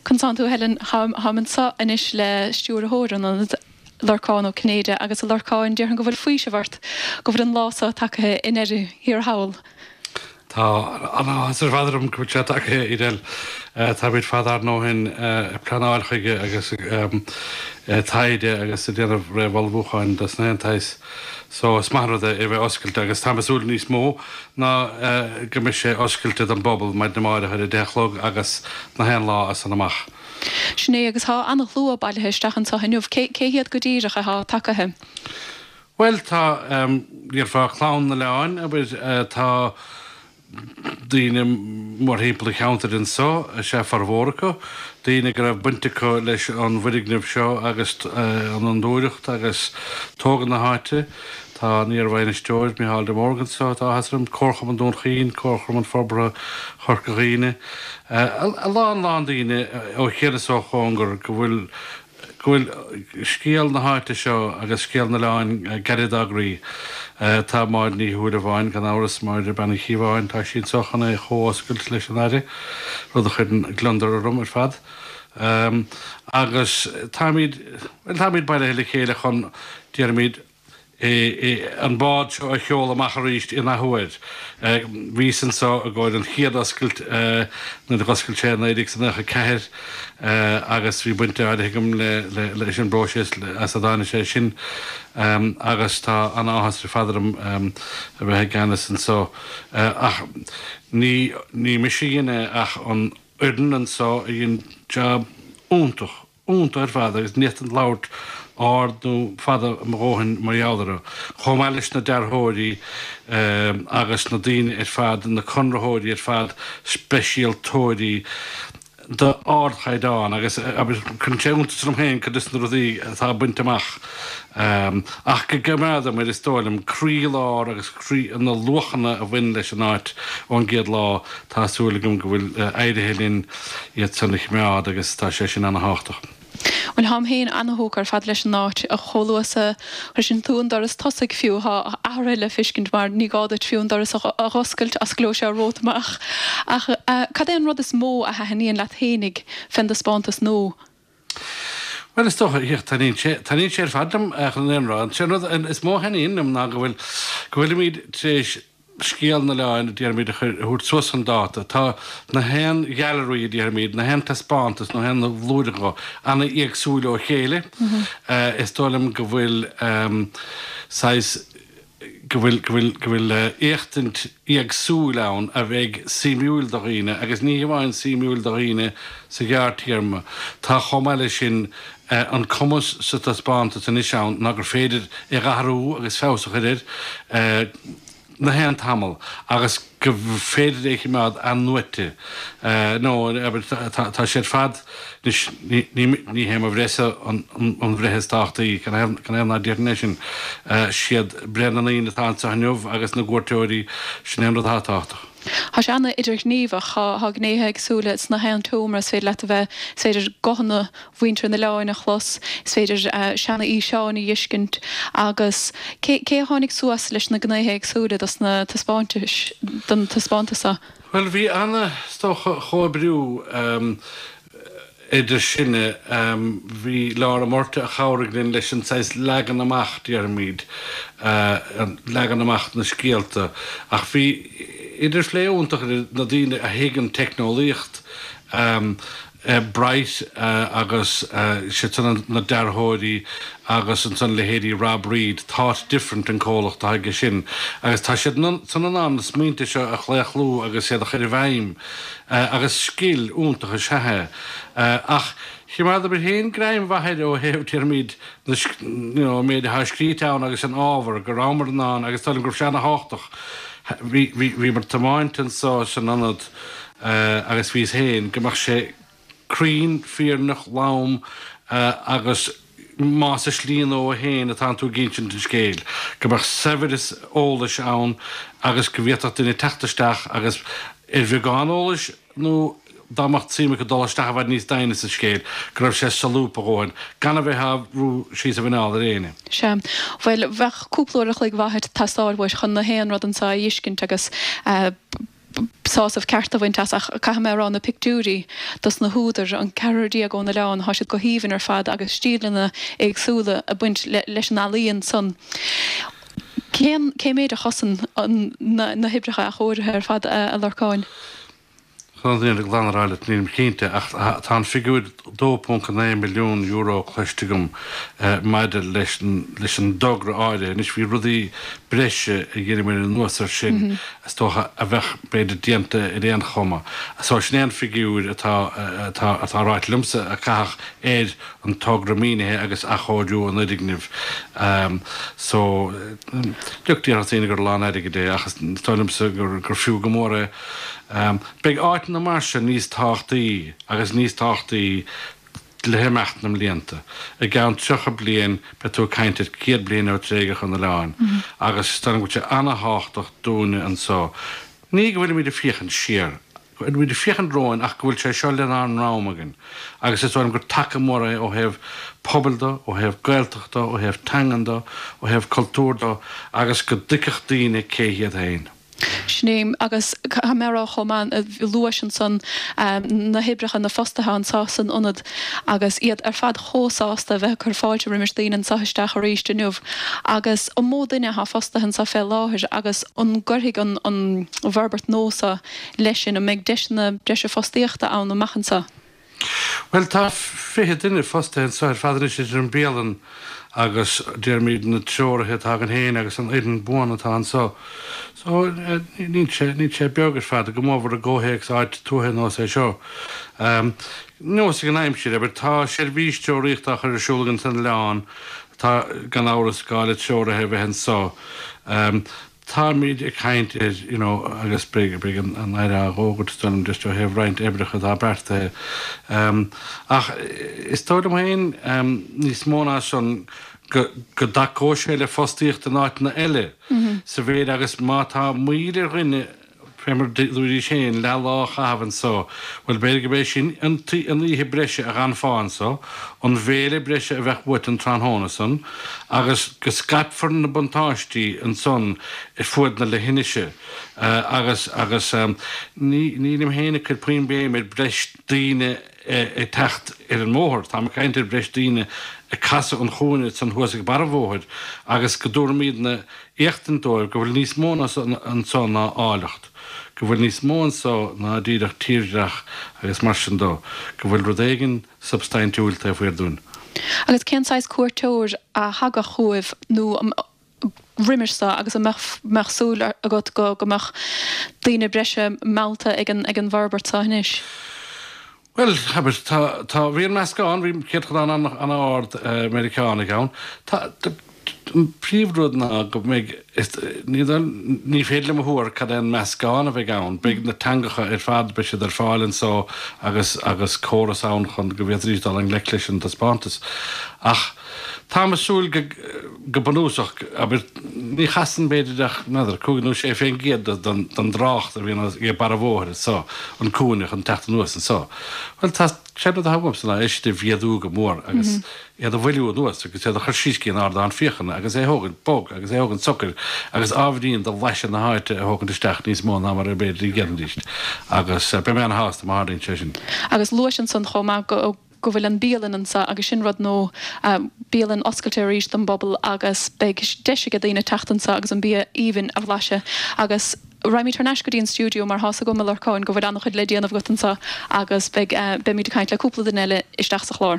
Consantu Helen Hamansa inis le stúr hóran an Lorcán ó Cnéide agus a Lorcáin dearhan go bhfuil faoise bhart go bhfuil an lása take in hir hawl. Tá anna hasar fadrum cuaite take idel tá bit fadar nóhin planáil chuige agus taide agus déanamh ré bhilbúcháin das naantais so smarada bheith oscailte agus tá masúil níos mó ná go mbeidh sé oscailte an bobbal maid na máide chuir dechlog agus na hen lá as an amach. Sné agus há annach lua bailthe stachan sa hanniuh cé hiad go díireach a há takehe? Well tá níor fá chlán na leáin a bud tá Díine mór hípla counter in so a sé farhóracha, Díine go raibh buntacha leis an bhuiignimh seo agus an dúireacht agus tógan na háite, Tá níor bhain isteoir Micheál de Morgan so tá hasram córcham an dún chiín, córcham an forbra chorcaghine. A lán Díine ó chéad só chóngar go bhfuil scéal na háite seo agus scéal na leáin gead agraí. Tá máid ní thuúd a bháin gan áras máid benna chiomháin tá sin sochanna chóscailt leis an aire, rud a chuid glundar a rum ar fad. Agus táimid baile heile chéile chun dearmid an bád seo a cheol amach a ríist ina thuid. Vísan só a gáid an chiad oscailt na de oscailt sé na éidir san a ceir agus bhí buinte aigem leis an bróis as a dáine sé sin agus tá an áhas ar fadaram a bheit ganas an so ach ní misíine ach an urdan an so a dhéon job úntach ar fad agus net an lát áardú fada mróhin marjádara. Chomáilis na derthóirí agus na daoine ar fad na conrathóirí ar fad speisialtóirí de áardchaidáin agus chun teúnta trom héin go dus na rudaí tá buinte amach. Ach go gimráda mar is tóilm crílár agus na luchanna a bhain leis an áit ón géad lá tásúlagum go bhfuil éidehélín iad sanna chimeád agus tá sé sin anna háach. Well ham héin anthócar fad leis an náit a choúasa chu sin tún doras tosaigh fiú ha áile fiscint mar ní gáid fiún doras a roscailt as glóise a rótamach. Ach cad éon rud is mó a heníon le hénig fin de spántas nó? Well is toch hier tanín sé fadam an éonrá. Sé is mó heníon am ná go bhfuil míad trééis scéal na leáin dearmid chuút sos an dáta. Tá na hen gallerí dearmid, na hen taspántas, na hen na bhlúideá, anna agsúile ó chéile. Is tólam go bhfuil go bhfuil échtint agsúleán a bheith síimiúil doghine, agus ní bhhain síimiúil doghine sa ghearttíarma. Tá chomáile sin an cumas sa taspántas in isáin ná gur féidir i gharú agus fésach idir na hen tamil agus go féidir éici mead an nuite. No, tá sé fad ní héim a bhrésa an bhréhes táchtaí can éim na dearnéisisin siad brenaí na tá sa hanneomh agus na gúirteoirí sin éim na tátáach. Tá sé anna idir gníomh cha gnéthe agsúla na hen túmra is féidir le a bheith féidir gohanna bhaintre na leáin a chlos, is féidir seanna í seáin i dhiiscint agus cé tháinig suas leis na gnéthe agsúla das na taspántasa? Well, bhí anna stocha choibriú idir sinne bhí lá mórta a chairighlinn leis an seis legan amach dearmid legan amach na scéalta ach bhí idir fléúntaach na dtíine a hégan technolíocht Bright agus sé na derthóirí agus an san lehéirí Rob Reid thought different an cólacht aige sin. Agus tá sé san an am smínta seo a chléachlú agus sé a chuir bhaim agus scíl úntacha sethe. Ach chiimad a héon greim bhaid ó héh tíirmid méid a scríteán agus an ábhar go rámar ná agus tal gur seanna háach. Bhí mar tamáintan sá san anad agus bhís héin gomach sé crín fíornach lám agus más a slíon ó héin a tá tú ginsin den scéil. Gomach severis ólas ann agus go bhíach duine tetaisteach agus bhí gáólas nó dámacht síime go dolasteach bhaid níos daine sa scéil, go raibh sé salúpa góin. Gan a bheith ha rú sí a bhíál a réine. Se, bhfuil bheith cúplóireach le bhaid tasáilhis chun na héan rud an sa dhiiscint agus sásamh cearta bhainteach caiim rán na pictúí dus na húdar an ceirdí a gcóna leán há siad go híhann ar fad agus stílanna agsúla a buint leis an alíonn son. Cé méid a chosan na hibrecha a chóirithe ar fad a Lorcáin? Chun dhéana glanráile níl cínte ach tá figúr 2.9 milliún euro chluistegum maidir leis an dogra áide,nis bhí rudí breise a ggéidir mé an nuasar sin as tócha a bheith beidir dianta i réon chuma. Sá snéan figúr atá ráit lumsa a caach éid an togra mínithe agus a chóidú an idignimh. So duchtí ar tíine gur lán éige dé achas tálimsa gur fiú gomóra. Beg áit na mar se níos táchtaí agus níos táchtaí lehéimecht na mlíanta. A gan tucha blian be tú caiintead céad blian ó tréige chun na leáin. Agus stan go te anna háchtach dúna an só. Ní go bhfuil mí de fiochan siar. Bhfuil de fiochan róin ach go bhfuil sé seo le an rámagan. Agus is gur take móra ó heh pobalda, ó heh gailteachta, ó heh tanganda, ó heh cultúrda, agus go dicachtaíine céhiad hain. Snéim agus mérá chomán a luan san na hibrecha na fostathe an sásan onad agus iad ar fad hósásta bheith chur fáilte rimmir daoine saisteach a rééis nuh agus ó módaine ha fostathan sa fé láthir agus an gurthaigh an bharbert nósa leis sin a méid deise fostíochta an na machchansa. Well, tá fihe duine fostathan sa fadidir is an bélan agus déirmíad na teorathe tá an héin agus an éan buana tá an so. So ní sé beaggur fad go móhar a ggóhéic áid túthe nó sé seo. Nó sé an aimimsir, aber tá sé vísteoíochtach ar asúlagan san leán tá gan áras gáile teorathe bheith hen so. Tá míid a chaint agus brig an éire arógad stunm just o heh reint ebrecha a berthe. Ach, is tóid am hain níos móna son go dacó sé le fostíocht an áit na eile. Sa bhéad agus mátá muidir rinne fémar dúí sé le lá chahaban so. Well beidir go bééis sin an ihe breise a gan fáin so, an bhéle breise a bheith buit an tránhóna son, agus go scapfar na bontáistí an son i fuad na le hinise. Agus nílim héna chud puin bé med breis daine i techt ar an móthir, tá me caiintear breis daine a casa an chúine san thuasach barmhóid, agus go dúrmíad na échtandóir go bhfuil níos móna an son ná álacht. Go bhfuil níos món so ná díadach tíirdeach agus mar sin dó. Go bhfuil rud éigen substaintúilta bhuiir dún. Agus cénsáis cuairteoir a haga chuamh nó rimmersa agus a meachsúil a go meach daoine breise máta ag an bharbert sáis. Well, tá bhíon meascáin, bhí céad an áard Americána gán. Príomhrúd ná go méid ní féile a thuair cad an meascáin a bheith gán, beag na tangacha ar fad be siad ar fáilinn so agus córas ann chun go bhéadrítal an leiclis an taspátas. Ach, tá masúil go banúsach, aber ní chasan beidirach nadar cúganú sé féin géad don drácht a bhíon ag barabhóir so, an cúnach an teachta nuas an so. Well, tá séad a hagam sanna éiste bhéadú go mór agus iad a bhfuilú nuas, agus iad a chuirsící an arda an fiochanna, agus é hógan bóg, agus é hógan socair, agus ábhríonn do leisin na háite a hógan isteach níos mó ná mar a beidir í gendíist. Agus be mé an hásta má hádainn sé sin. Agus luan san chomá go bhfuil an bíalan ansa agus sin rud nó bíalan oscailte ríist an bobbal agus beag deise go daoine teachtansa agus an bí íhann a bhlaise agus raimí tarnáis go dtíon stúdio mar hása go Lorcáin go bhfuil annach chud le díanamh gotansa agus be míid caiint le cúpla den eile isteach sa chlár.